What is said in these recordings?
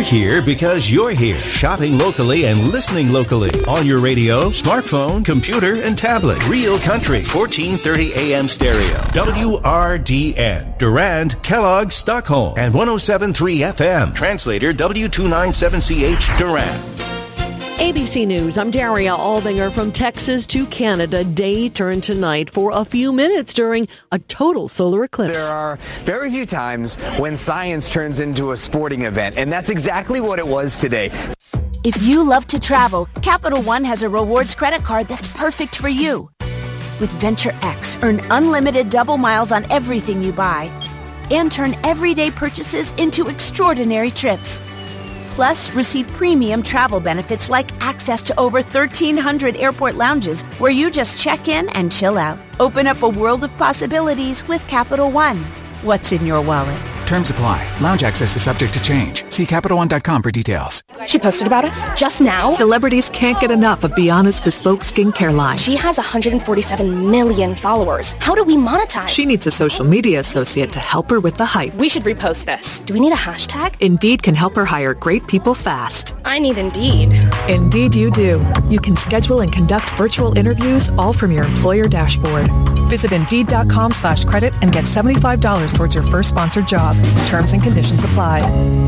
here because you're here. Shopping locally and listening locally. On your radio, smartphone, computer, and tablet. Real Country, 1430 AM stereo. WRDN. Durand, Kellogg, Stockholm. And 107.3 FM. Translator W297CH, Durand. ABC News, I'm Daria Albinger. From Texas to Canada, day turned to night for a few minutes during a total solar eclipse. There are very few times when science turns into a sporting event, and that's exactly what it was today. If you love to travel, Capital One has a rewards credit card that's perfect for you. With Venture X, earn unlimited double miles on everything you buy and turn everyday purchases into extraordinary trips. Plus, receive premium travel benefits like access to over 1,300 airport lounges where you just check in and chill out. Open up a world of possibilities with Capital One. What's in your wallet? Terms apply. Lounge access is subject to change. See CapitalOne.com for details. She posted about us just now. Celebrities can't get enough of Biana's bespoke skincare line. She has 147 million followers. How do we monetize? She needs a social media associate to help her with the hype. We should repost this. Do we need a hashtag? Indeed can help her hire great people fast. I need Indeed. Indeed you do. You can schedule and conduct virtual interviews all from your employer dashboard. Visit Indeed.com/credit and get $75 towards your first sponsored job. Terms and conditions apply.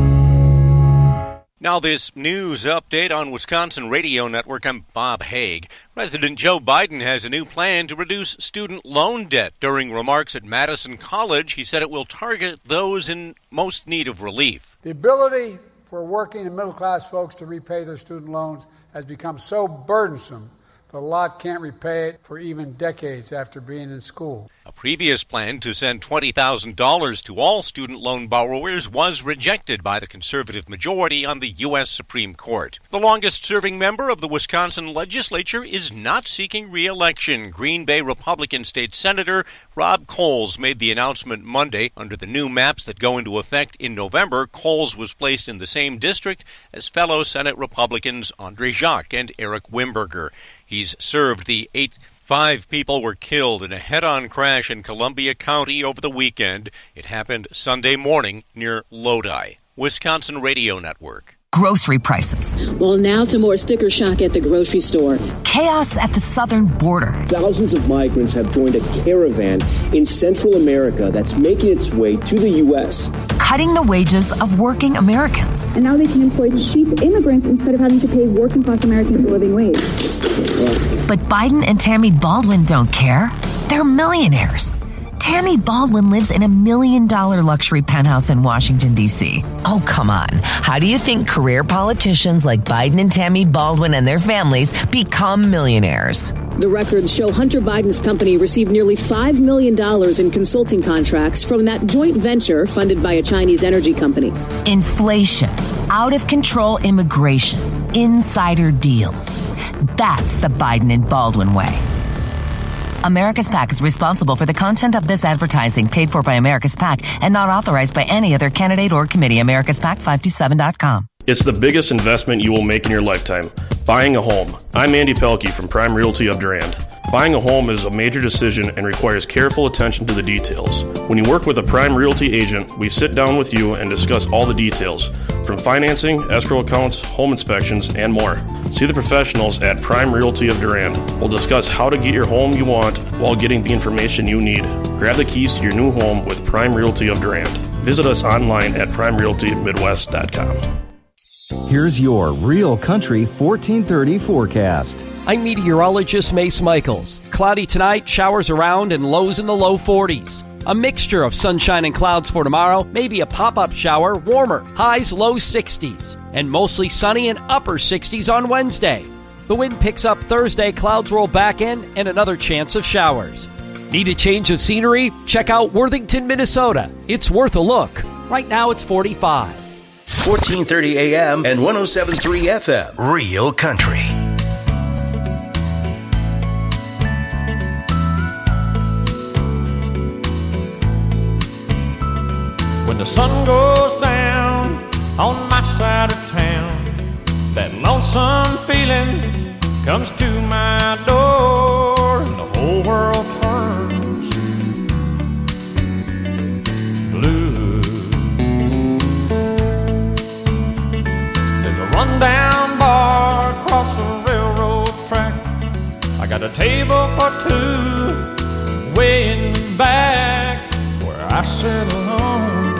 Now this news update on Wisconsin Radio Network. I'm Bob Haig. President Joe Biden has a new plan to reduce student loan debt. During remarks at Madison College, he said it will target those in most need of relief. The ability for working and middle-class folks to repay their student loans has become so burdensome that a lot can't repay it for even decades after being in school. A previous plan to send $20,000 to all student loan borrowers was rejected by the conservative majority on the U.S. Supreme Court. The longest-serving member of the Wisconsin legislature is not seeking re-election. Green Bay Republican State Senator Rob Coles made the announcement Monday. Under the new maps that go into effect in November, Coles was placed in the same district as fellow Senate Republicans Andre Jacques and Eric Wimberger. He's served the 5 people were killed in a head-on crash in Columbia County over the weekend. It happened Sunday morning near Lodi. Wisconsin Radio Network. Grocery prices. Well, now to more sticker shock at the grocery store. Chaos at the southern border. Thousands of migrants have joined a caravan in Central America that's making its way to the U.S. Cutting the wages of working Americans. And now they can employ cheap immigrants instead of having to pay working-class Americans a living wage. But Biden and Tammy Baldwin don't care. They're millionaires. Tammy Baldwin lives in $1 million luxury penthouse in Washington, D.C. Oh, come on. How do you think career politicians like Biden and Tammy Baldwin and their families become millionaires? The records show Hunter Biden's company received nearly $5 million in consulting contracts from that joint venture funded by a Chinese energy company. Inflation, out-of-control immigration, insider deals. That's the Biden and Baldwin way. America's PAC is responsible for the content of this advertising, paid for by America's PAC and not authorized by any other candidate or committee. AmericasPAC527.com. It's the biggest investment you will make in your lifetime, buying a home. I'm Andy Pelkey from Prime Realty of Durand. Buying a home is a major decision and requires careful attention to the details. When you work with a Prime Realty agent, we sit down with you and discuss all the details, from financing, escrow accounts, home inspections, and more. See the professionals at Prime Realty of Durand. We'll discuss how to get your home you want while getting the information you need. Grab the keys to your new home with Prime Realty of Durand. Visit us online at primerealtymidwest.com. Here's your Real Country 1430 forecast. I'm meteorologist Mace Michaels. Cloudy tonight, showers around, and lows in the low 40s. A mixture of sunshine and clouds for tomorrow, maybe a pop-up shower, warmer, highs low 60s, and mostly sunny and upper 60s on Wednesday. The wind picks up Thursday, clouds roll back in, and another chance of showers. Need a change of scenery? Check out Worthington, Minnesota. It's worth a look. Right now it's 45. 1430 AM and 107.3 FM. Real Country. When the sun goes down on my side of town, that lonesome feeling comes to my door, and the whole world turns blue. a table for two way in the back where I sit alone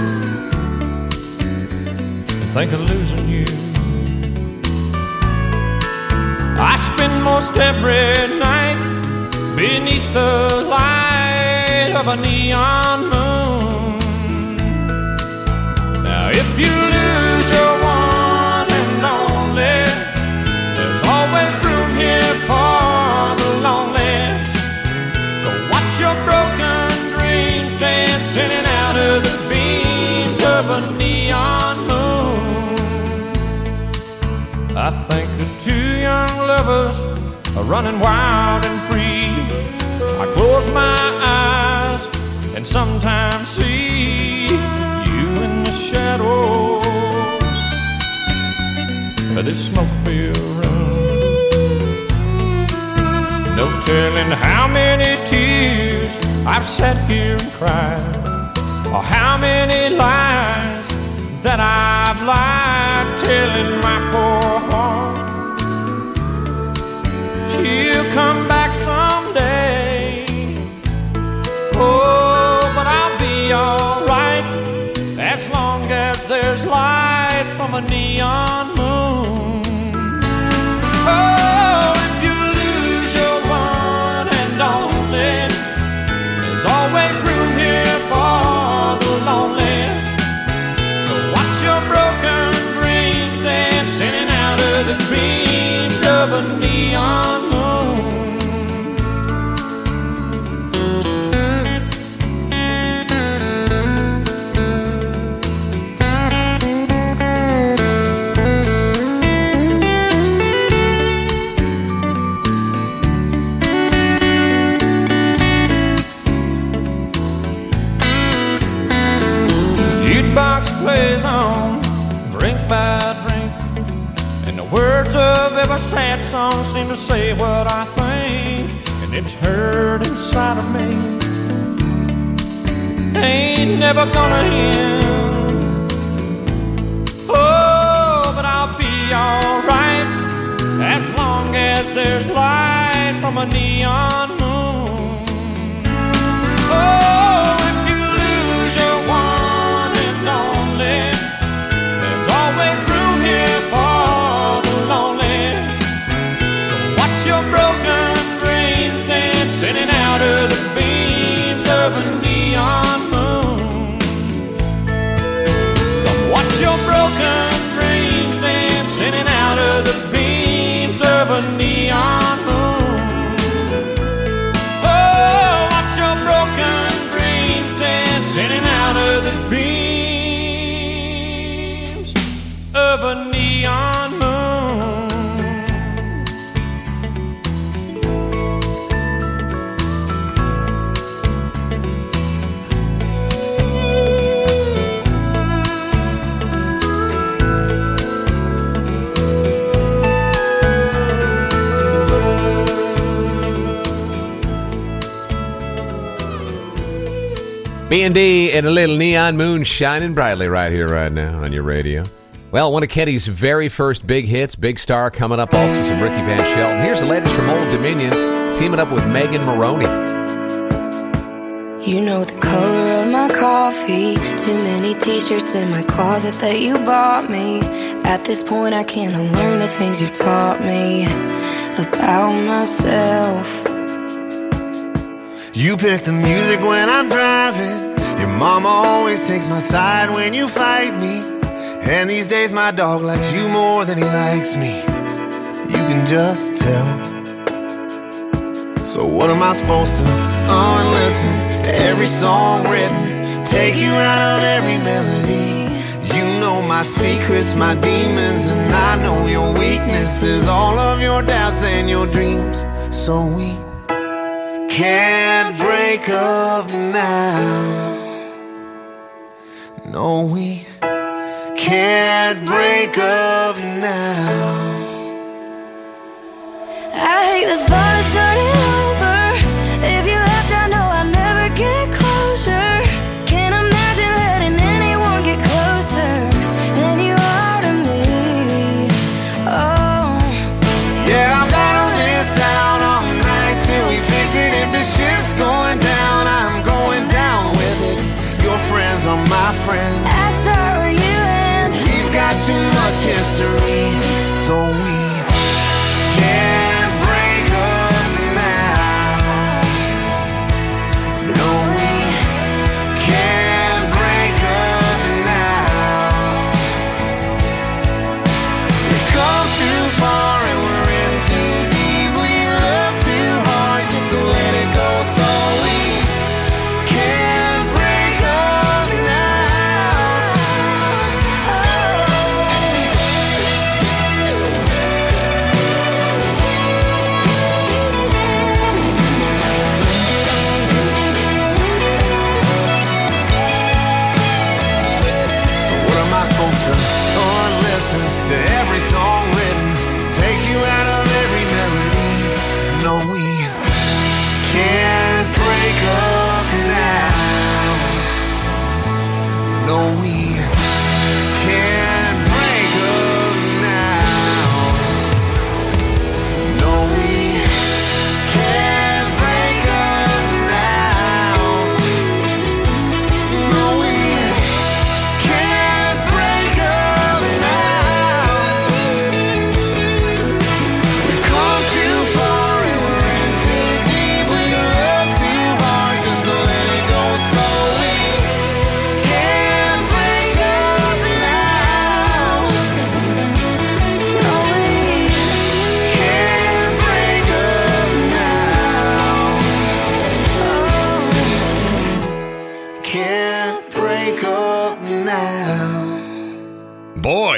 and think of losing you. I spend most every night beneath the light of a neon moon. Now if you lose your one and only, there's always room here for the lonely to watch your broken dreams dance in and out of the beams of a neon moon. I think of two young lovers are running wild and free. I close my eyes and sometimes see you in the shadows of this smoke-filled room. No telling how many tears I've sat here and cried, or how many lies that I've lied, telling my poor heart she'll come back someday. Oh, but I'll be alright as long as there's light from a neon moon. Oh, if you lose your one and only, there's always room here for the lonely to watch your broken dreams dance in and out of the beams of a neon moon. Jukebox plays on, drink by drink, and the words of every sad song seem to say what I think, and it's heard inside of me. Ain't never gonna end. Oh, but I'll be alright as long as there's light from a neon moon. Oh, if you lose your one and only, there's always room here for the lonely to watch your broken dreams dance in and out of the beams of a neon moon. Come watch your broken dreams dance in and out of the beams of a neon moon. Oh, watch your broken dreams dance in and out of the beams of a neon moon. B&D and a little neon moon shining brightly right here, right now on your radio. Well, one of Kenny's very first big hits, Big Star, coming up. Also some Ricky Van Shelton. Here's the latest from Old Dominion, teaming up with Megan Maroney. You know the color of my coffee. Too many t-shirts in my closet that you bought me. At this point I can't unlearn the things you've taught me about myself. You pick the music when I'm driving. Your mama always takes my side when you fight me. And these days my dog likes you more than he likes me. You can just tell. So what am I supposed to unlisten to every song written, take you out of every melody? You know my secrets, my demons, and I know your weaknesses, all of your doubts and your dreams. So we can't break up now. No, we can't break up now. I hate the thought of starting over. If you left, I know I'll never get closure. Can't imagine letting anyone get closer than you are to me. Oh, yeah, I battled this out all night.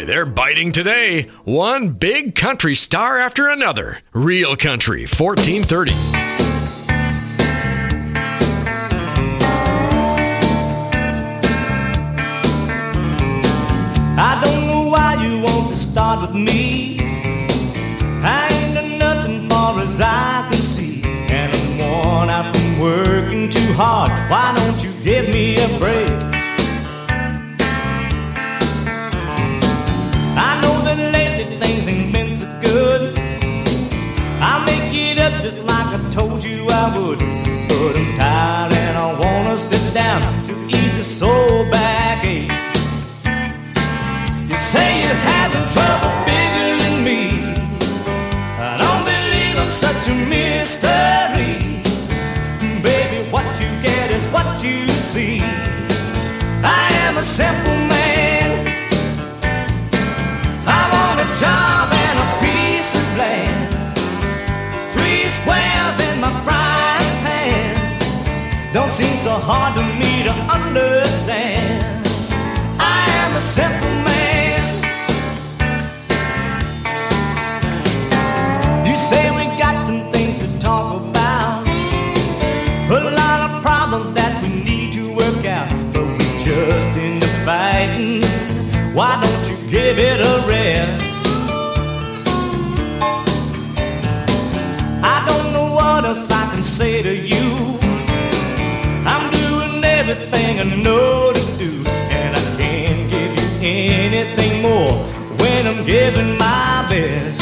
they're biting today. One big country star after another. Real Country 1430. I don't know why you want to start with me. I ain't done nothing far as I can see, and I'm worn out from working too hard. Why don't you give me a break? I know that lately things ain't been so good. I'll make it up just like I told you I would. But I'm tired and I wanna sit down to ease the soul backache. Say you're having trouble figuring me. I don't believe I'm such a mystery. Baby, what you get is what you see. I am a simple man. I want a job and a piece of land, 3 squares in my frying pan. Don't seem so hard to me to understand. I am a simple man. Say we got some things to talk about, a lot of problems that we need to work out, but we just end up fighting. Why don't you give it a rest? I don't know what else I can say to you. I'm doing everything I know to do, and I can't give you anything more when I'm giving my best.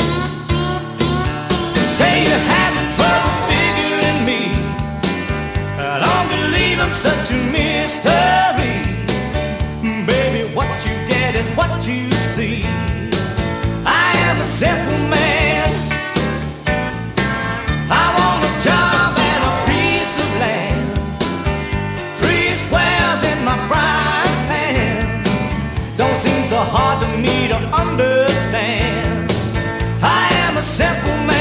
Say you're having trouble figuring me. I don't believe I'm such a mystery. Baby, what you get is what you see. I am a simple man. I want a job and a piece of land, 3 squares in my frying pan. Don't seem so hard to me to understand. I am a simple man.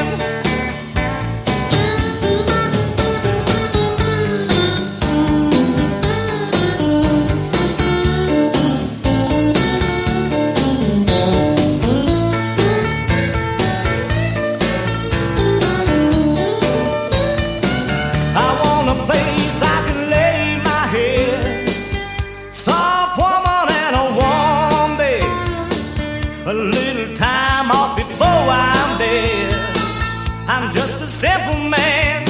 I'm just a simple man.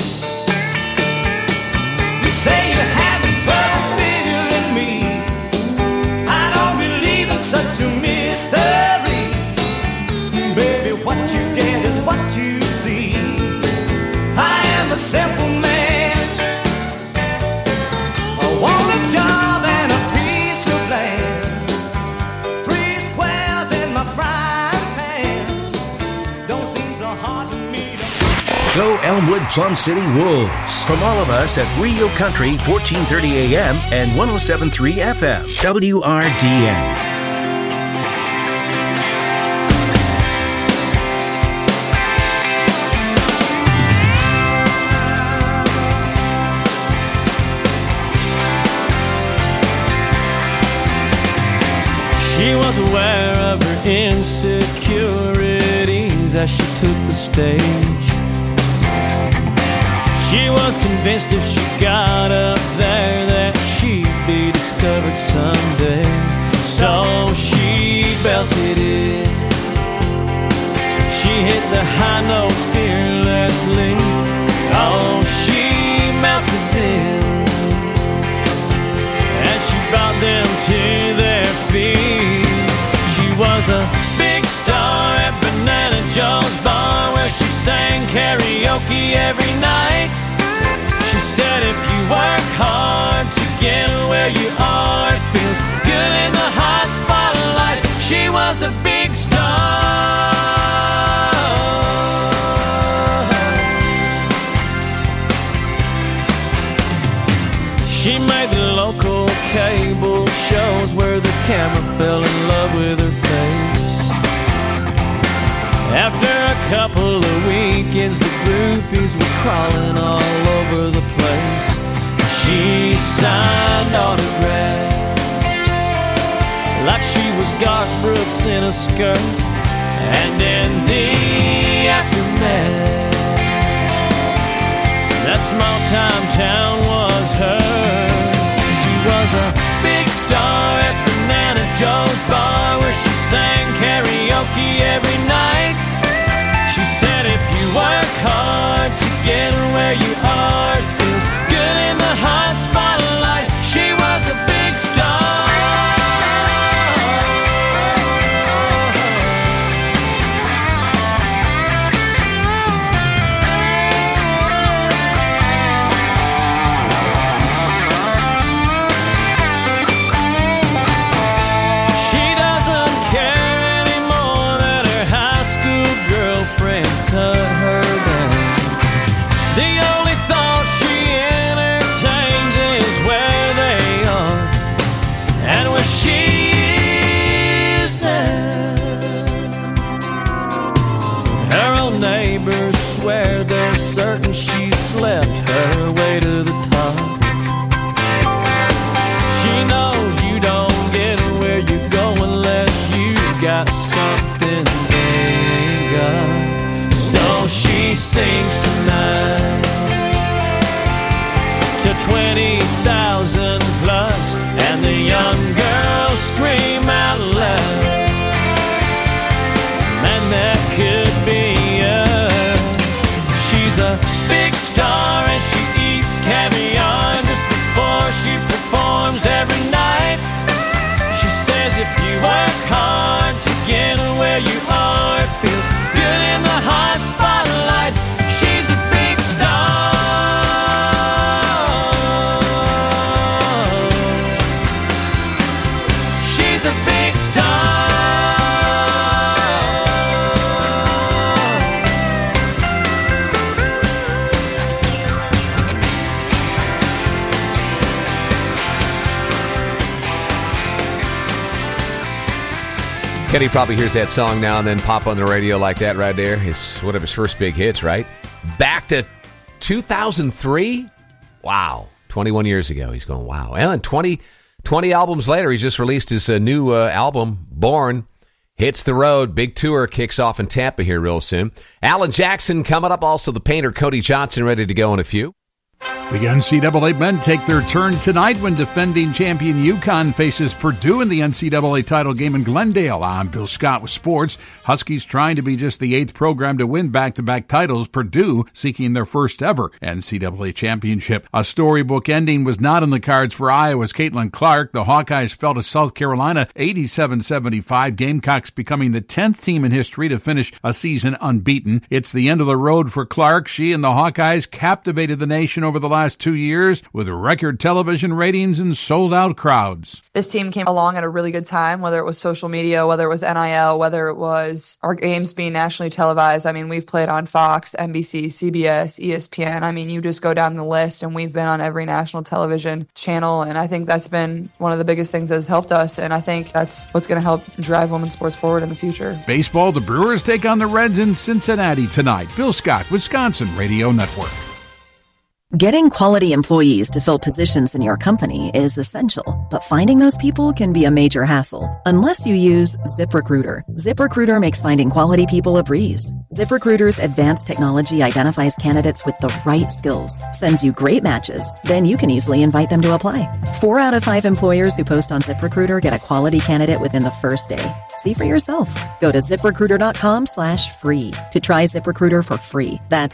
You say you're having trouble figuring me. I don't believe in such a mystery. Baby, what you get is what you see. I am a simple man. I want a job and a piece of land, 3 squares in my frying pan. Don't seem so hard to me. Go Elmwood Plum City Wolves. From all of us at Real Country 1430 AM and 107.3 FM. WRDN. She was aware of her insecurities as she took the stage. She was convinced if she got up there that she'd be discovered someday. So she belted it. She hit the high notes fearlessly. Oh, she melted them as she brought them to their feet. She was a big star at Banana Joe's bar, where she sang karaoke every night. She said if you work hard to get where you are, it feels good in the hot spotlight. She was a big star. She made the local cable shows where the camera fell in love with her face. After a couple of weekends, the groupies were crawling all over the place. She signed autographs like she was Garth Brooks in a skirt. And in the aftermath, that small-time town was hers. She was a big star at Banana Joe's bar, where she sang karaoke every night. She said if you work hard to get where you are, it feels good in the hot spotlight. She was a big star. Certain she slept her way to the top. She knows you don't get where you go unless you got something they got. So she sings tonight to 20,000 plus, and the young girls scream out loud, and that could be a big star, and she eats caviar just before she performs every night. She says if you work hard to get where you are, it feels good in the hot spotlight. She's a big star. She's a big star. Kenny probably hears that song now and then pop on the radio like that right there. It's one of his first big hits, right? Back to 2003? Wow. 21 years ago. He's going, wow. And 20 albums later, he's just released his new album, Born. Hits the road. Big tour kicks off in Tampa here real soon. Alan Jackson coming up. Also, the painter Cody Johnson ready to go in a few. The NCAA men take their turn tonight when defending champion UConn faces Purdue in the NCAA title game in Glendale. I'm Bill Scott with sports. Huskies trying to be just the 8th program to win back-to-back titles. Purdue seeking their first ever NCAA championship. A storybook ending was not in the cards for Iowa's Caitlin Clark. The Hawkeyes fell to South Carolina 87-75. Gamecocks becoming the 10th team in history to finish a season unbeaten. It's the end of the road for Clark. She and the Hawkeyes captivated the nation over the last 2 years with record television ratings and sold-out crowds. This team came along at a really good time, whether it was social media, whether it was NIL, whether it was our games being nationally televised. I mean, we've played on Fox, NBC, CBS, ESPN. I mean, you just go down the list, and we've been on every national television channel, and I think that's been one of the biggest things that has helped us, and I think that's what's going to help drive women's sports forward in the future. Baseball, the Brewers take on the Reds in Cincinnati tonight. Bill Scott, Wisconsin Radio Network. Getting quality employees to fill positions in your company is essential, but finding those people can be a major hassle unless you use ZipRecruiter. ZipRecruiter makes finding quality people a breeze. ZipRecruiter's advanced technology identifies candidates with the right skills, sends you great matches, then you can easily invite them to apply. 4 out of 5 employers who post on ZipRecruiter get a quality candidate within the first day. See for yourself. Go to ZipRecruiter.com/free to try ZipRecruiter for free. That's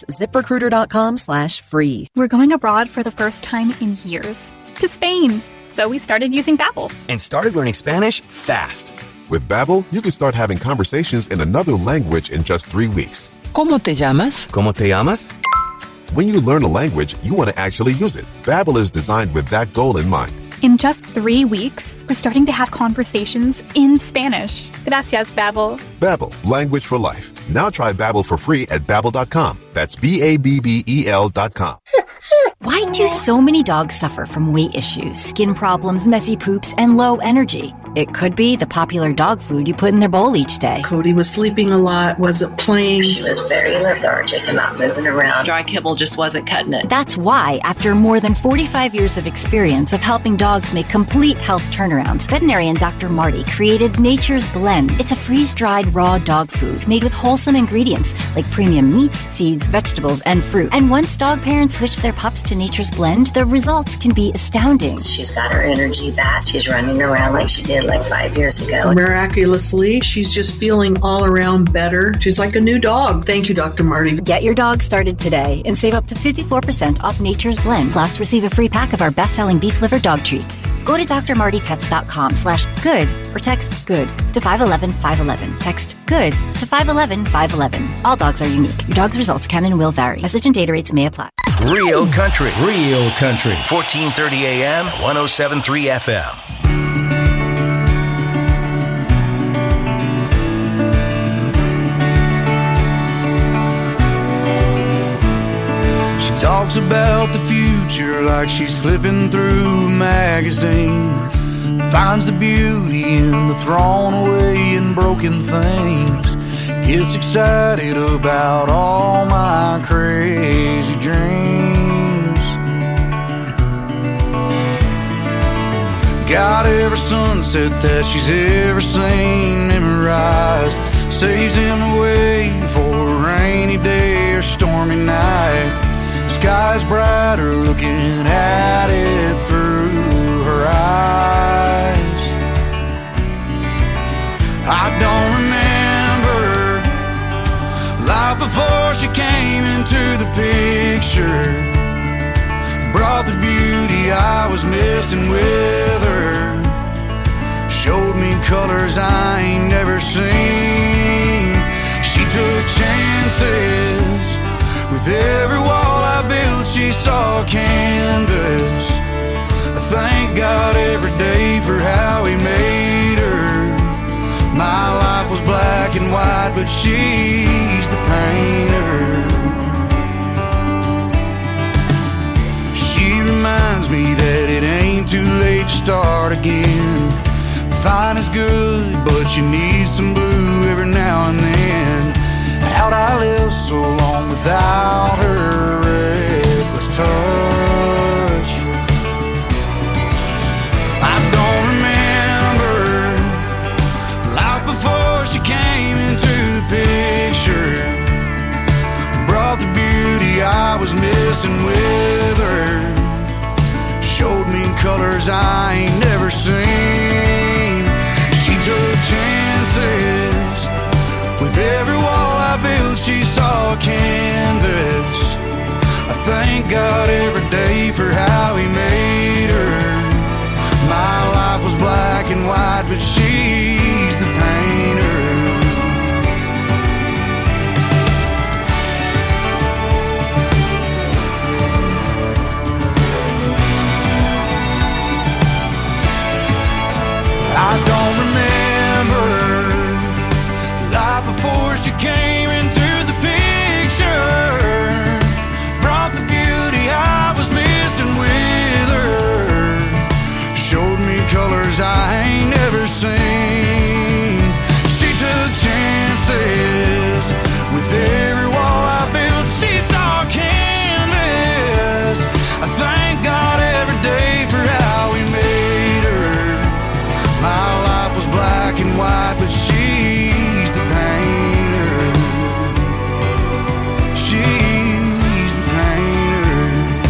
ZipRecruiter.com/free. We're going abroad for the first time in years, to Spain. So we started using Babbel. And started learning Spanish fast. With Babbel, you can start having conversations in another language in just 3 weeks. ¿Cómo te llamas? ¿Cómo te llamas? When you learn a language, you want to actually use it. Babbel is designed with that goal in mind. In just 3 weeks, we're starting to have conversations in Spanish. Gracias, Babbel. Babbel, language for life. Now try Babbel for free at Babbel.com. That's Babbel.com. Why do so many dogs suffer from weight issues, skin problems, messy poops, and low energy? It could be the popular dog food you put in their bowl each day. Cody was sleeping a lot, wasn't playing. She was very lethargic and not moving around. Dry kibble just wasn't cutting it. That's why, after more than 45 years of experience of helping dogs make complete health turnarounds, veterinarian Dr. Marty created Nature's Blend. It's a freeze-dried raw dog food made with wholesome ingredients like premium meats, seeds, vegetables, and fruit. And once dog parents switch their pups to Nature's Blend, the results can be astounding. She's got her energy back. She's running around like she did like 5 years ago. Miraculously, she's just feeling all around better. She's like a new dog. Thank you, Dr. Marty. Get your dog started today and save up to 54% off Nature's Blend. Plus, receive a free pack of our best-selling beef liver dog treats. Go to drmartypets.com/good or text GOOD to 511-511. Text GOOD to 511-511. All dogs are unique. Your dog's results can and will vary. Message and data rates may apply. Real country. 1430 AM, 107.3 FM. Talks about the future like she's flipping through a magazine. Finds the beauty in the thrown away and broken things. Gets excited about all my crazy dreams. Got every sunset that she's ever seen memorized. Saves him away for a rainy day or stormy night. Sky's brighter looking at it through her eyes. I don't remember life before she came into the picture. Brought the beauty I was missing with her. Showed me colors I ain't never seen. She took chances. With every wall I built, she saw canvas. I thank God every day for how He made her. My life was black and white, but she's the painter. She reminds me that it ain't too late to start again. Fine is good, but you need some blue every now and then. How'd I live so long without her reckless touch? I don't remember life before she came into the picture. Brought the beauty I was missing with her. Showed me colors I ain't never seen. She took chances. With every wall I built, she saw canvas. I thank God every day for how He made her. My life was black and white, but she's the painter. I don't remember life before she came into the picture. Brought the beauty I was missing with her. Showed me colors I ain't never seen. She took chances. With every wall I built, she saw canvas. I thank God every day for how He made her. My life was black and white, but she's the painter. She's the painter.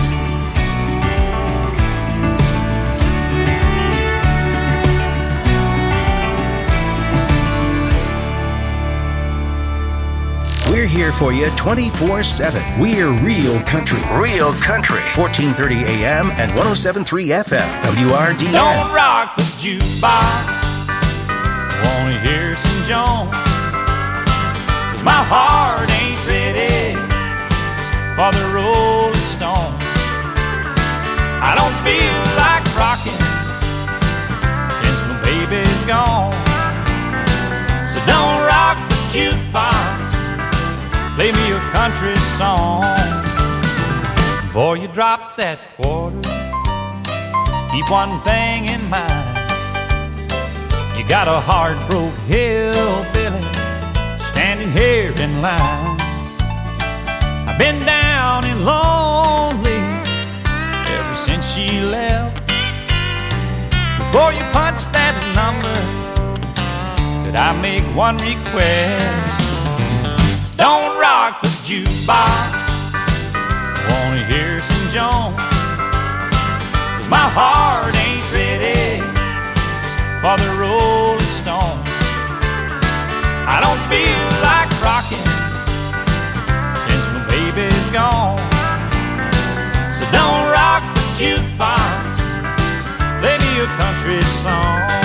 We're here for you 24/7. We're Real Country. Real Country. 1430 AM and 107.3 FM. WRDN. Don't rock the jukebox. I wanna hear some Jones. 'Cause my heart ain't ready for the Rolling Stones. I don't feel like rocking since my baby's gone. So don't rock the jukebox. Play me a country song. Before you drop that quarter, keep one thing in mind. You got a heart-broke hillbilly standing here in line. I've been down and lonely ever since she left. Before you punch that number, could I make one request? Don't rock the jukebox, I wanna hear some Jones, 'cause my heart ain't ready for the Rolling Stone. I don't feel like rocking since my baby's gone. So don't rock the jukebox, play me a country song.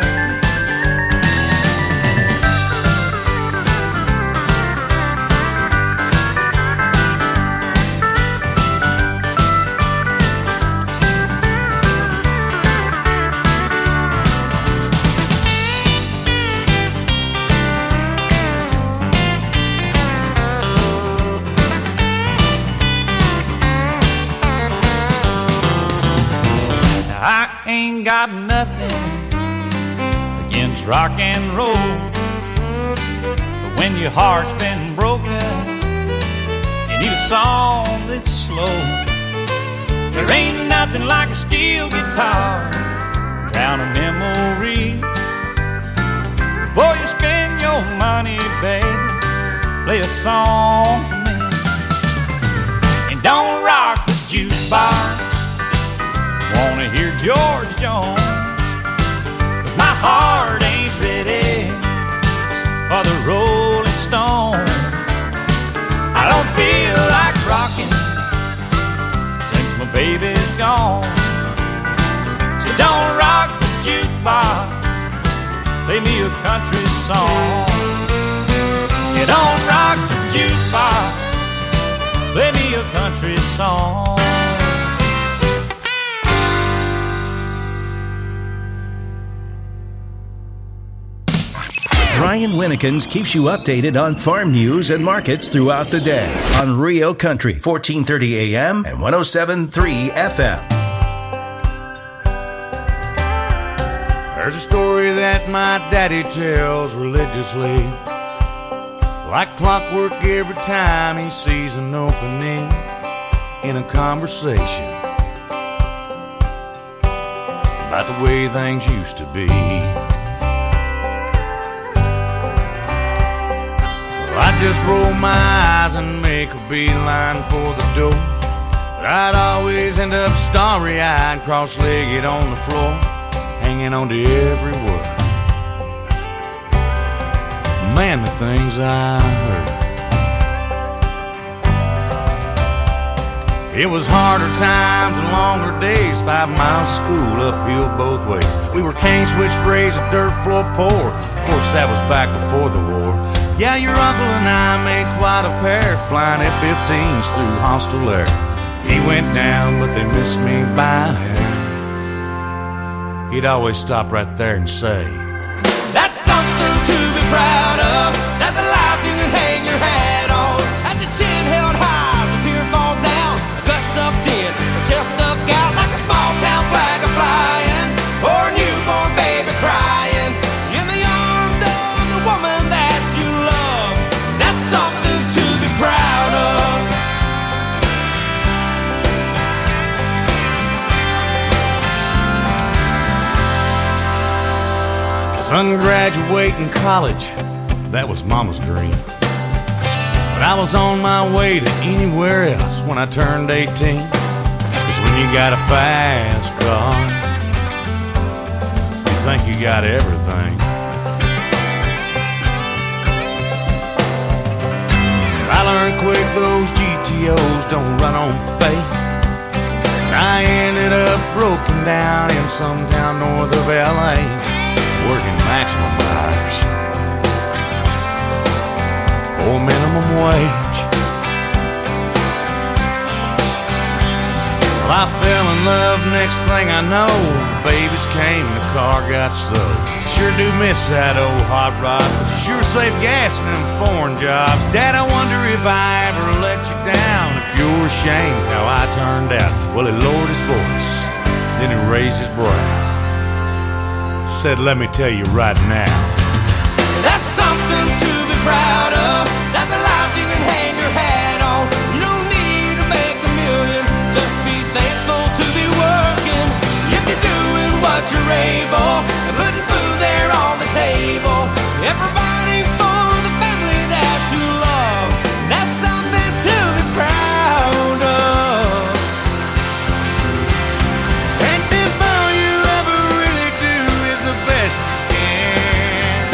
Ain't got nothing against rock and roll, but when your heart's been broken, you need a song that's slow. There ain't nothing like a steel guitar, drown a memory. Before you spend your money, baby, play a song for me. And don't rock the jukebox, wanna hear George Jones, 'cause my heart ain't ready for the Rolling Stone. I don't feel like rocking since my baby's gone. So don't rock the jukebox, play me a country song. You don't rock the jukebox, play me a country song. Brian Winnekins keeps you updated on farm news and markets throughout the day on Rio Country, 1430 AM and 107.3 FM. There's a story that my daddy tells religiously, like clockwork every time he sees an opening in a conversation about the way things used to be. I just roll my eyes and make a beeline for the door, but I'd always end up starry-eyed, cross-legged on the floor, hanging on to every word. Man, the things I heard. It was harder times and longer days, 5 miles of school uphill both ways. We were cane switch raised, a dirt floor poor. Of course, that was back before the war. Yeah, your uncle and I made quite a pair, flying F-15s through hostile air. He went down, but they missed me by a hair. He'd always stop right there and say, "That's something to be proud of. That's a life you can hang your hat on. That's your chin held high as a tear falls down, a gut sucked in, a chest stuck out like a small town flag a flying, or a newborn baby crying in the arms of the woman that you love. That's something to be proud of." Son graduating college, that was Mama's dream. But I was on my way to anywhere else when I turned 18. 'Cause when you got a fast car, you think you got everything. I learned quick those GTOs don't run on faith. I ended up broken down in some town north of LA, working maximum hours for minimum wage. Well, I fell in love, next thing I know, the babies came and the car got sold. Sure do miss that old hot rod, but you sure save gas in them foreign jobs. Dad, I wonder if I ever let you down. If you're ashamed how I turned out. Well, he lowered his voice, then he raised his brow. Said, let me tell you right now. That's something to be proud of. That's a life you can hang your hat on. You don't need to make a million. Just be thankful to be working. If you're doing what you're able and putting food there on the table and providing for the family that you love. That's something to be proud of. And if all you ever really do is the best you can,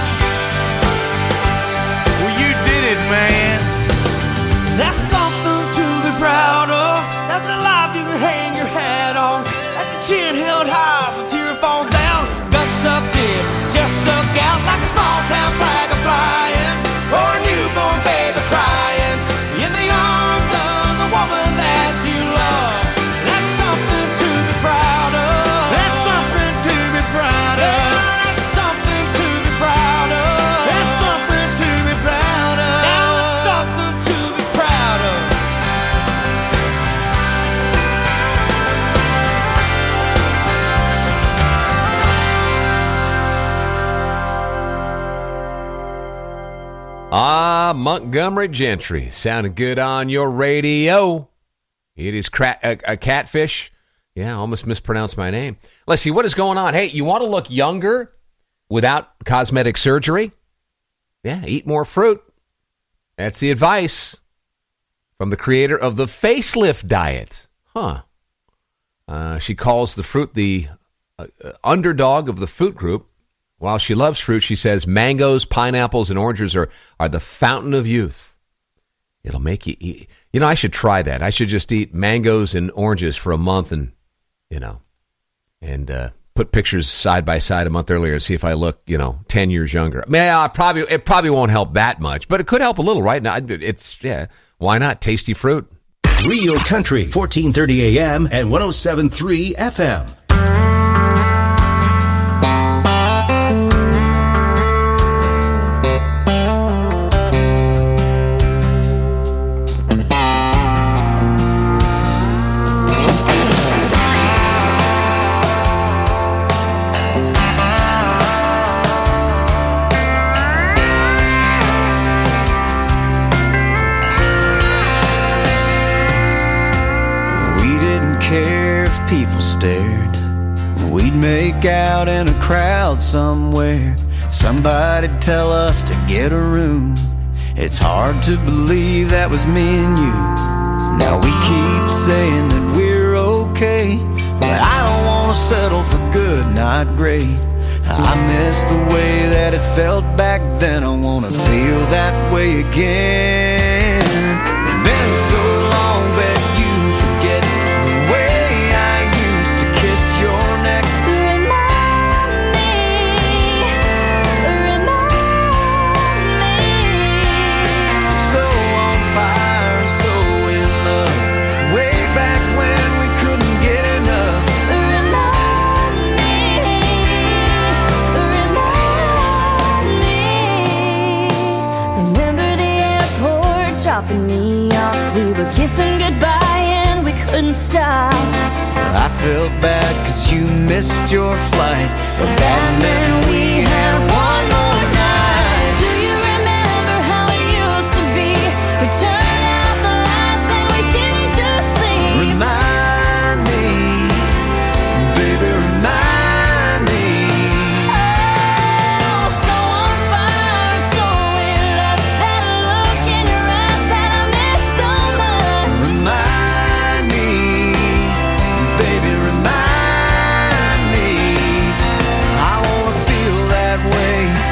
well, you did it, man. That's something to be proud of. That's a life you can hang your hat on. That's a chin held high as a tear falls down. Guts up deep, just stuck out like a small town flag flying, or a newborn baby crying in the arms of the woman that you love. That's something to be proud of. That's something to be proud of. Yeah, that's something to be proud of. That's something to be proud of. That's something to be proud of. Montgomery Gentry. Sounding good on your radio. It is a catfish. Yeah, I almost mispronounced my name. Let's see, what is going on? Hey, you want to look younger without cosmetic surgery? Yeah, eat more fruit. That's the advice from the creator of the facelift diet. She calls the fruit the underdog of the fruit group. While she loves fruit, she says mangoes, pineapples, and oranges are the fountain of youth. It'll make you eat. You know, I should try that. I should just eat mangoes and oranges for a month and put pictures side by side a month earlier and see if I look, 10 years younger. It probably won't help that much, but it could help a little, right? Now, why not? Tasty fruit. Real Country, 1430 AM and 107.3 FM. We'd make out in a crowd somewhere. Somebody'd tell us to get a room. It's hard to believe that was me and you. Now we keep saying that we're okay, but I don't want to settle for good, not great. I miss the way that it felt back then. I want to feel that way again. It's been so long that you forget the way I used to kiss your neck. Remind me. So on fire, so in love, way back when we couldn't get enough. Remind me. Remember the airport dropping me off. We were kissing goodbye and we couldn't stop. I felt bad cause you missed your flight, but that meant we had one more night. Do you remember how it used to be? We turned out the lights and we didn't just sleep. Remind me, baby, remind me. Oh, so on fire, so in love. That look in your eyes that I miss so much. Remind me, baby, remind me. I wanna feel that way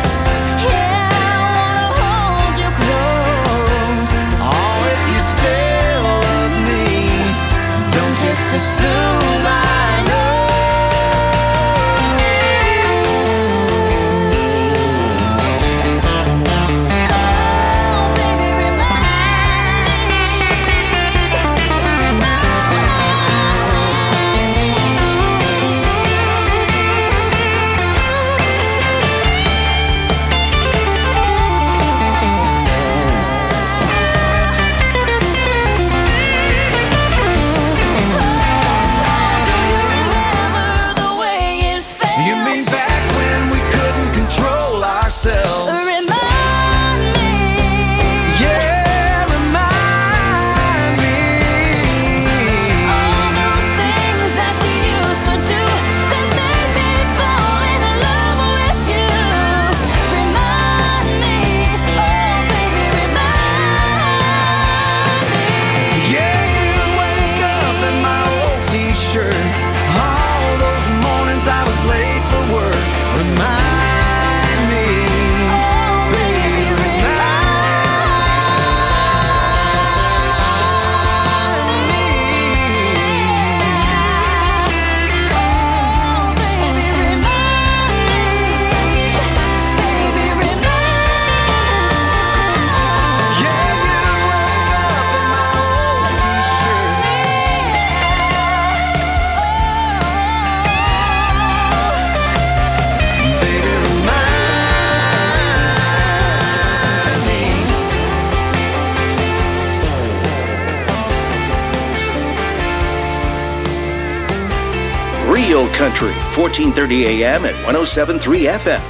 Real Country, 1430 AM and 107.3 FM.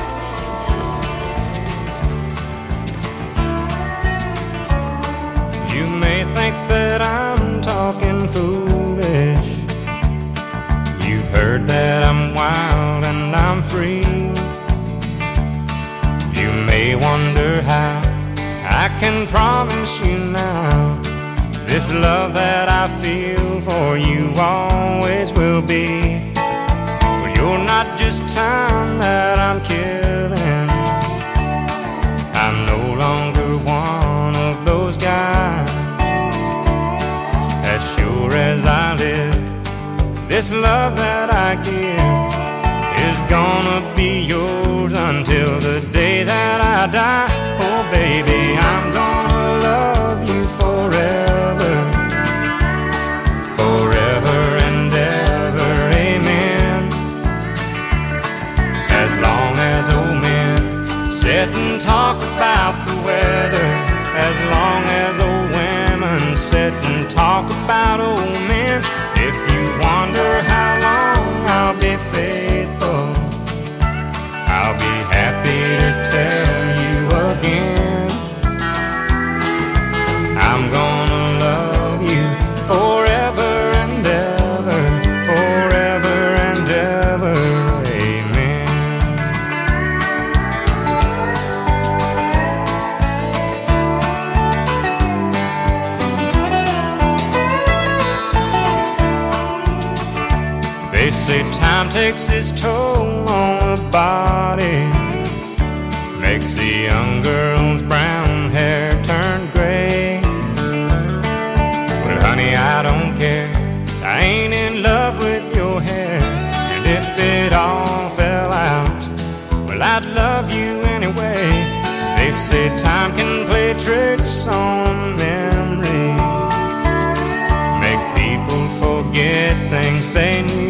You may think that I'm talking foolish. You've heard that I'm wild and I'm free. You may wonder how I can promise you now this love that I feel for you always will be. But you're not just time that I'm killing. I'm no longer one of those guys. As sure as I live, this love that I give is gonna be yours until the day that I die. Oh baby, I'm gonna love you forever, forever and ever, amen. As long as old men sit and talk about the weather, as long as old women sit and talk about old men. If you wonder how long I'll be faithful, I'll be happy to tell you again. I'm gonna love you forever and ever, forever and ever, amen. They say time takes its toll on the body, makes the young girl's brown hair turn gray. Well, honey, I don't care, I ain't in love with your hair. And if it all fell out, well, I'd love you anyway. They say time can play tricks on memory, make people forget things they knew.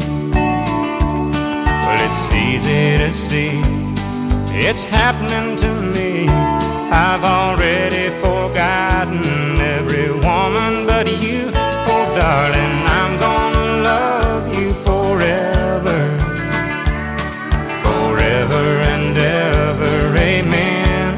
It's easy to see, it's happening to me. I've already forgotten every woman but you. Oh darling, I'm gonna love you forever, forever and ever, amen.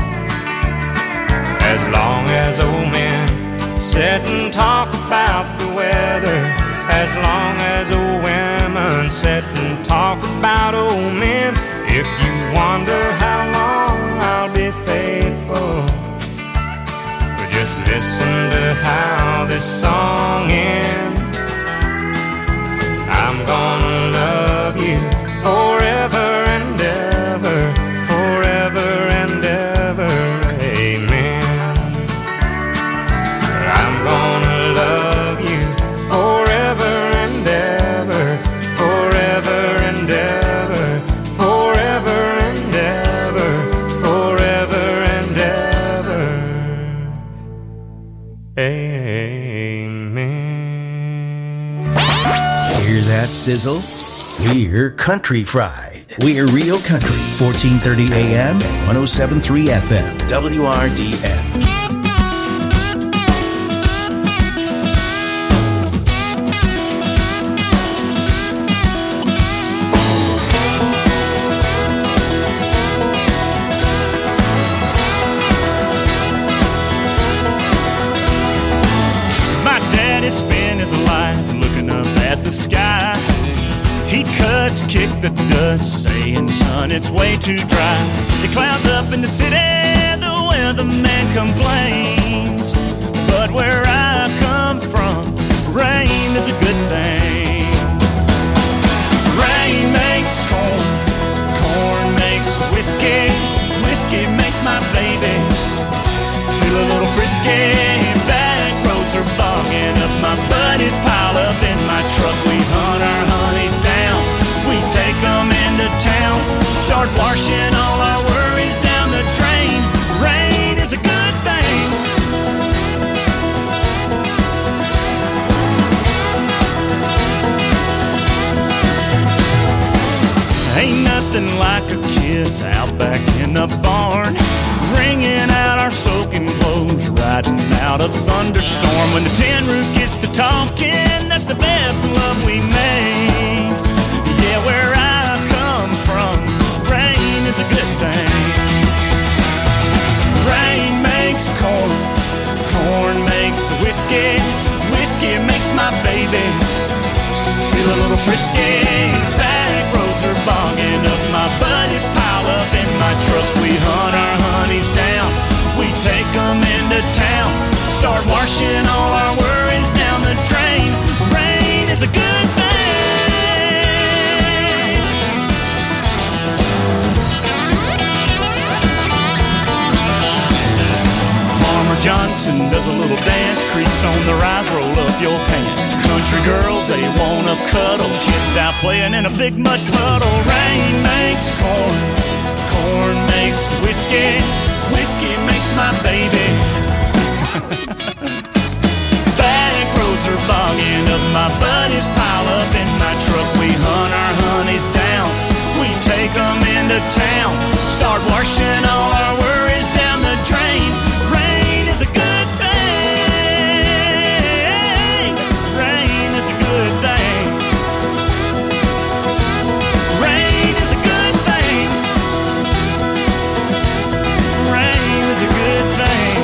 As long as old men sit and talk about the weather, as long as old women sit and talk about old men. If you wonder how long I'll be faithful, but just listen to how this song ends. I'm gonna love you forever and ever, forever and ever, amen. I'm gonna love you forever and ever, forever and ever, forever and ever, forever and ever, amen. Hear that sizzle? We're Country Fried. We're Real Country, 1430 AM and 107.3 FM, WRDN. Spent his life looking up at the sky. He'd cuss, kick the dust, saying, son, it's way too dry. The clouds up in the city, the weatherman complains. But where I come from, rain is a good thing. Rain makes corn, corn makes whiskey, whiskey makes my baby feel a little frisky. Back roads are bogging up, my buddies pile up in my truck. We hunt our honeys down, we take them into town, start washing all our worries down the drain. Rain is a good thing. Ain't nothing like a kiss out back in the barn, wringing out our soaking clothes, riding out a thunderstorm. When the tin roof gets to talking, that's the best love we made. Yeah, where I come from, rain is a good thing. Rain makes corn, corn makes whiskey, whiskey makes my baby feel a little frisky. Back roads are bogging up, my buddies pile up in my truck. We hunt our honeys down, we take them into town, start washing all our worries down the drain. Rain is a good thing. Farmer Johnson does a little dance, creaks on the rise, roll up your pants. Country girls, they wanna cuddle, kids out playing in a big mud puddle. Rain makes corn, corn makes whiskey, whiskey makes my baby. Back roads are bogging up, my buddies pile up in my truck. We hunt our honeys down, we take them into town, start washing all our worries down the drain. Rain is a good thing. Rain is a good thing. Rain is a good thing. Rain is a good thing.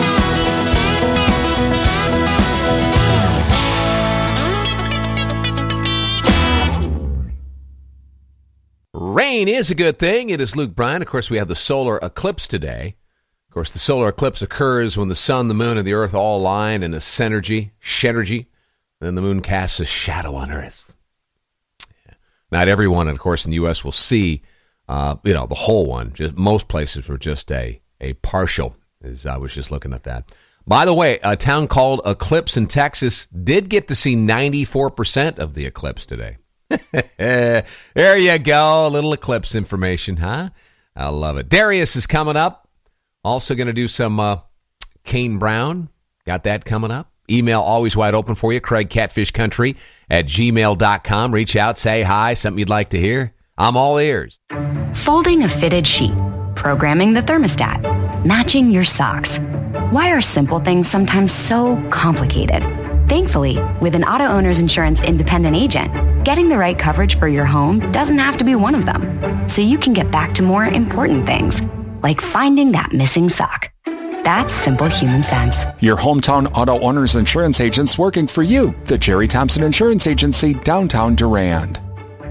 Rain is a good thing. It is Luke Bryan. Of course, we have the solar eclipse today. Of course, the solar eclipse occurs when the sun, the moon, and the earth all align in a synergy. Then the moon casts a shadow on Earth. Yeah. Not everyone, of course, in the U.S. will see, the whole one. Just most places were just a partial, as I was just looking at that. By the way, a town called Eclipse in Texas did get to see 94% of the eclipse today. There you go. A little eclipse information, huh? I love it. Darius is coming up. Also going to do some Kane Brown. Got that coming up. Email always wide open for you. CraigCatfishCountry@gmail.com. Reach out, say hi, something you'd like to hear. I'm all ears. Folding a fitted sheet. Programming the thermostat. Matching your socks. Why are simple things sometimes so complicated? Thankfully, with an Auto Owner's Insurance independent agent, getting the right coverage for your home doesn't have to be one of them. So you can get back to more important things, like finding that missing sock. That's simple human sense. Your hometown Auto Owners Insurance agents working for you. The Jerry Thompson Insurance Agency, downtown Durand.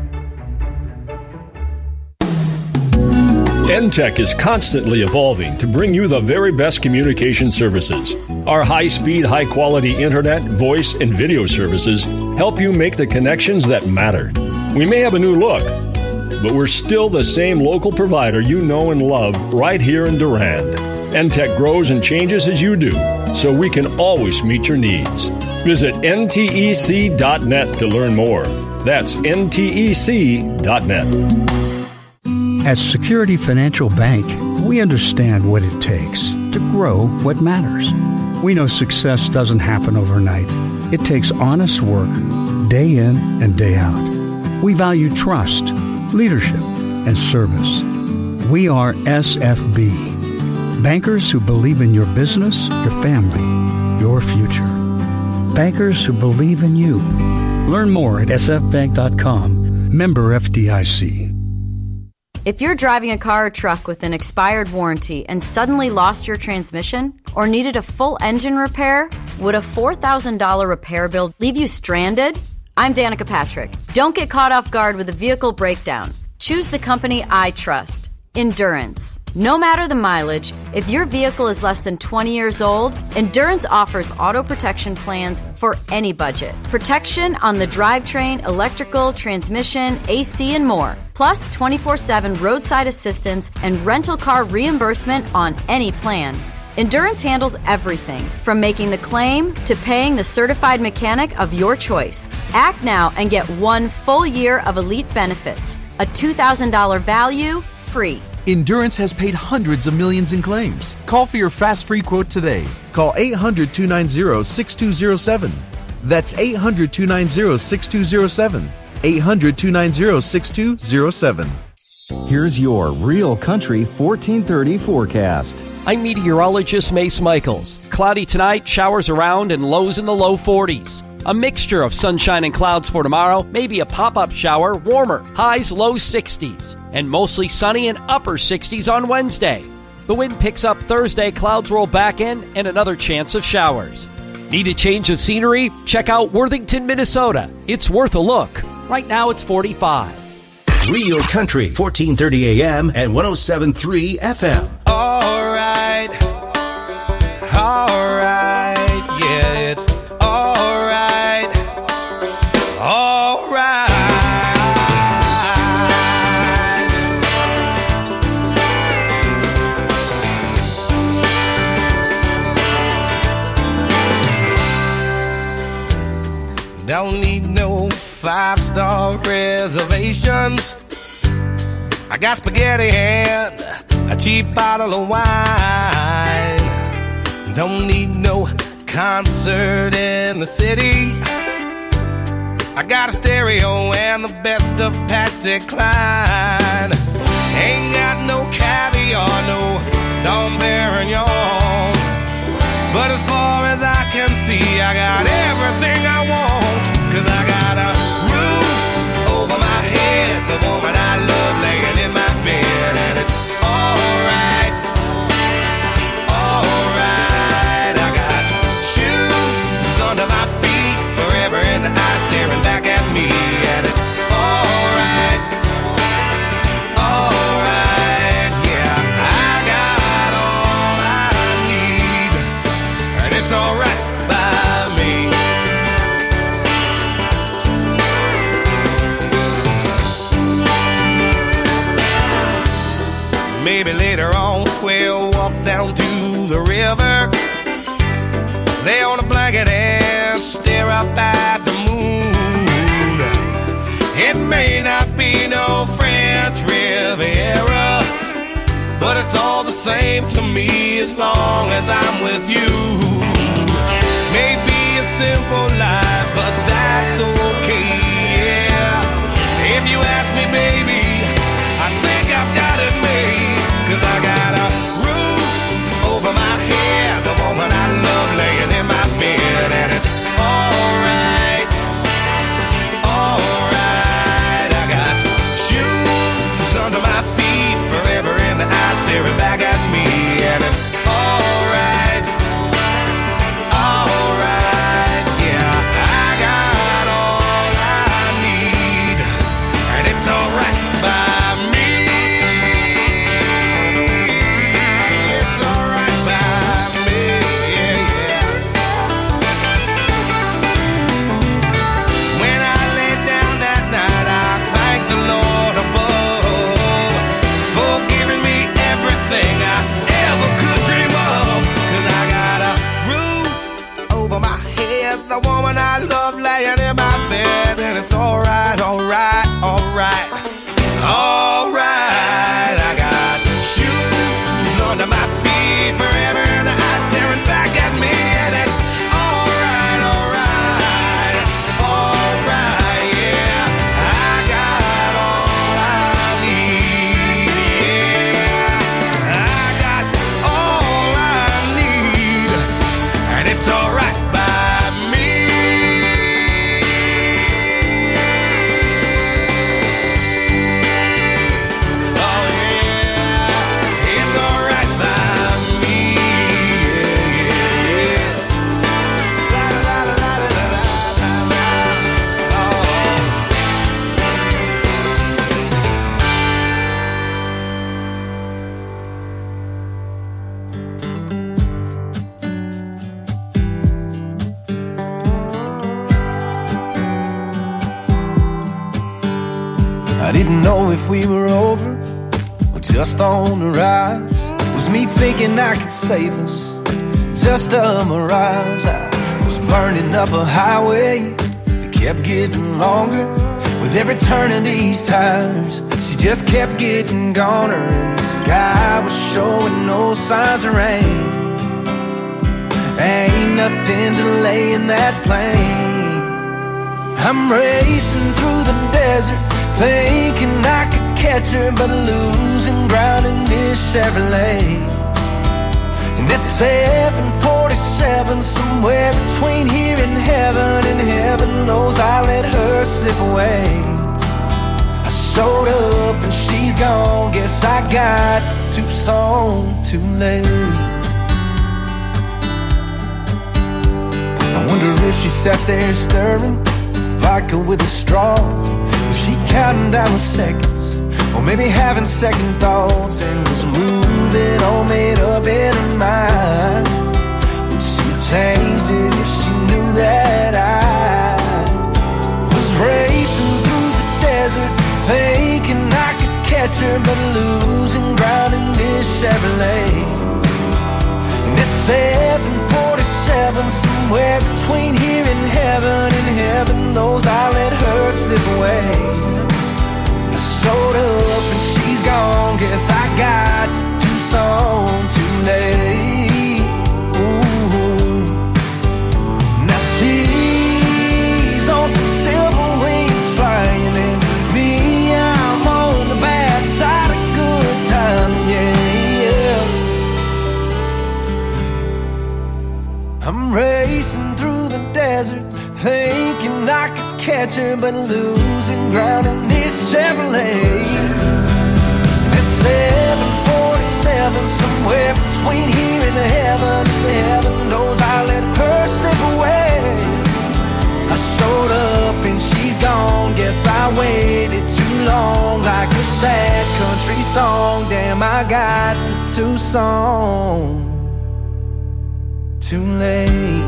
NTech is constantly evolving to bring you the very best communication services. Our high-speed, high-quality internet, voice, and video services help you make the connections that matter. We may have a new look, but we're still the same local provider you know and love right here in Durand. NTech grows and changes as you do, so we can always meet your needs. Visit ntec.net to learn more. That's ntec.net. At Security Financial Bank, we understand what it takes to grow what matters. We know success doesn't happen overnight. It takes honest work, day in and day out. We value trust, leadership, and service. We are SFB, bankers who believe in your business, your family, your future. Bankers who believe in you. Learn more at sfbank.com. Member FDIC. If you're driving a car or truck with an expired warranty and suddenly lost your transmission or needed a full engine repair, would a $4,000 repair bill leave you stranded? I'm Danica Patrick. Don't get caught off guard with a vehicle breakdown. Choose the company I trust, Endurance. No matter the mileage, if your vehicle is less than 20 years old, Endurance offers auto protection plans for any budget. Protection on the drivetrain, electrical, transmission, AC, and more. Plus 24/7 roadside assistance and rental car reimbursement on any plan. Endurance handles everything from making the claim to paying the certified mechanic of your choice. Act now and get 1 full year of elite benefits. A $2,000 value, free. Endurance has paid hundreds of millions in claims. Call for your fast free quote today. Call 800-290-6207. That's 800-290-6207. 800-290-6207. Here's your Real Country 1430 forecast. I'm meteorologist Mace Michaels. Cloudy tonight, showers around, and lows in the low 40s. A mixture of sunshine and clouds for tomorrow, maybe a pop-up shower, warmer, highs low 60s, and mostly sunny and upper 60s on Wednesday. The wind picks up Thursday, clouds roll back in, and another chance of showers. Need a change of scenery? Check out Worthington, Minnesota. It's worth a look. Right now it's 45. Real Country, 1430 AM and 107.3 FM. All right, yeah, it's all right, all right. Don't need no five-star reservations. I got spaghetti and a cheap bottle of wine. Don't need no concert in the city. I got a stereo and the best of Patsy Cline. Ain't got no caviar, no Dom Perignon. But as far as I can see, I got everything I want. 'Cause I got a roof over my head, the woman I love laying in my bed, and it's alright, alright. I got shoes under my feet, forever in the eye staring back at me, and it's alright, alright. Yeah, I got all I need, and it's alright by me. Maybe later on we'll walk down to the river, lay on a blanket and stare up at the moon. It may not be no French Riviera, but it's all the same to me as long as I'm with you. Maybe a simple life, but that's okay, yeah. If you ask me, baby, I think I've got it made. 'Cause I got a roof over my head, the woman I love laying in my bed, and it's alright, alright. I got shoes under my feet, forever in the eye staring back at me, and it's alright, alright. Yeah, I got all I need, and it's alright by me. The woman I love laying in my bed, and it's alright, alright, alright, alright. I got shoes under my feet, forever in the eye staring back at me, and it's alright, alright, alright, yeah. I got all I need, yeah. I got all I need, and it's alright. I didn't know if we were over or just on the rise. Was me thinking I could save us, just a mirage. I was burning up a highway that kept getting longer. With every turn of these tires, she just kept getting goner, and the sky was showing no signs of rain. Ain't nothing delaying that plane. I'm racing through the desert, thinking I could catch her, but losing ground in this Chevrolet. And it's 747, somewhere between here and heaven and away. I showed up and she's gone. Guess I got to Tucson too late. I wonder if she sat there stirring vodka with a straw. Was she counting down the seconds, or maybe having second thoughts, and was moving all made up in her mind? Would she have changed it if she knew that I was racing through the desert, thinking I could catch her, but losing ground in this Chevrolet? And it's 747, somewhere between here and heaven knows I let her slip away. I showed up and she's gone. Guess I got to Tucson too late. Ooh. Now she's on some silver wings flying, and me, I'm on the bad side of good time, yeah. I'm racing through the desert, thinking I could catch her, but losing ground in this Chevrolet. It's 747, somewhere between here and heaven knows I let her slip away. I showed up and she's gone. Guess I waited too long, like a sad country song. Damn, I got to Tucson too late.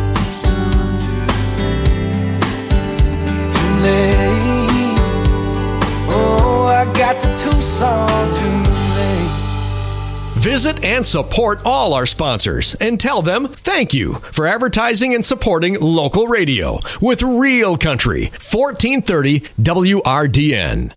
Oh, I got to Tucson too late. Visit and support all our sponsors and tell them thank you for advertising and supporting local radio with Real Country 1430 WRDN.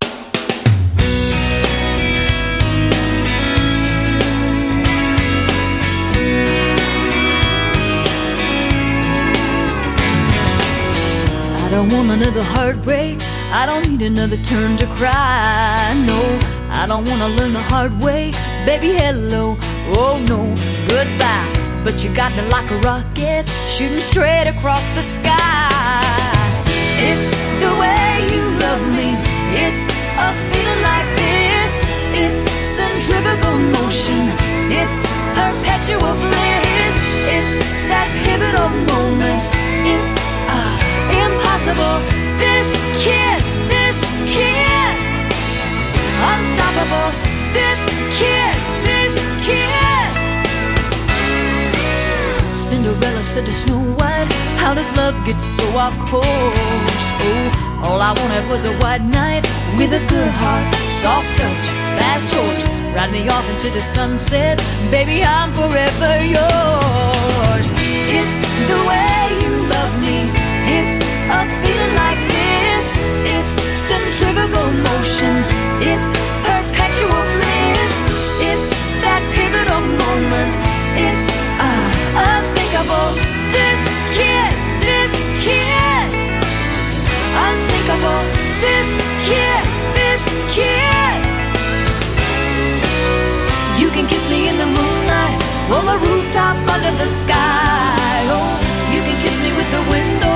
I don't want another heartbreak. I don't need another turn to cry. No, I don't want to learn the hard way. Baby, hello, oh no, goodbye. But you got me like a rocket, shooting straight across the sky. It's the way you love me. It's a feeling like this. It's centrifugal motion. It's perpetual bliss. It's that pivotal moment. It's impossible. This kiss, unstoppable. This kiss. Cinderella said to Snow White, how does love get so off course? Oh, all I wanted was a white knight with a good heart, soft touch, fast horse. Ride me off into the sunset, baby, I'm forever yours. It's the way you love me. It's a feeling like this. It's centrifugal motion. It's perpetual bliss. It's that pivotal moment. It's unthinkable. This kiss, unsinkable. This kiss. You can kiss me in the moonlight, on the rooftop under the sky. Oh, you can kiss me with the window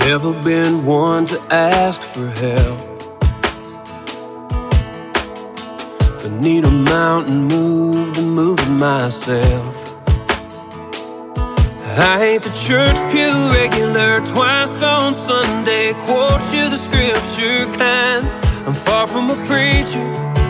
Never been one to ask for help. If I need a mountain moved, I'm moving myself. I ain't the church pew regular, twice on Sunday, quote you the scripture kind. I'm far from a preacher,